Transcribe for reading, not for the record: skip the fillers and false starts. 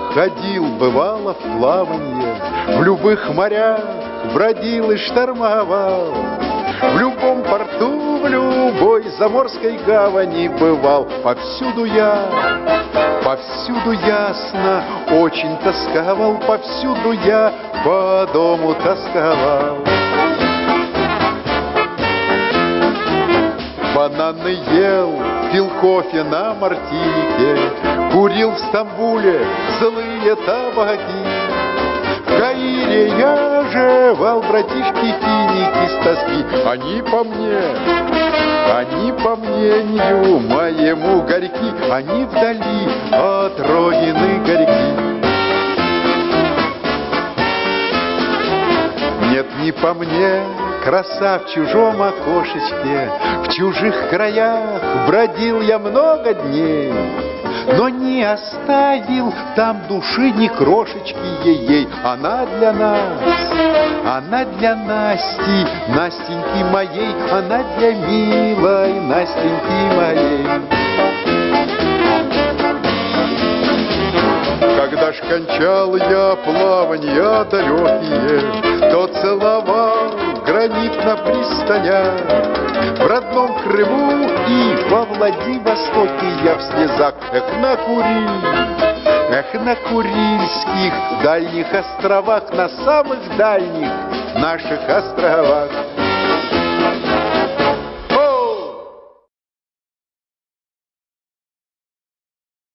ходил, бывало, в плаванье, в любых морях бродил и штормовал, в любом порту, в любой заморской гавани бывал. Повсюду ясно очень тосковал, повсюду я по дому тосковал. Бананы ел, пил кофе на Мартинике, курил в Стамбуле злые табаки. В Каире я жевал, братишки, финики с тоски. Они по мнению моему горьки, они вдали от родины горьки. Нет, не по мне, краса в чужом окошечке, в чужих краях бродил я много дней, но не оставил там души ни крошечки ей. Она для Насти, Настеньки моей, она для милой Настеньки моей. Когда ж кончал я плаванья далекие, то целовал гранит на пристанях. В родном Крыму и во Владивостоке я в слезах. На Курильских дальних островах, на самых дальних наших островах.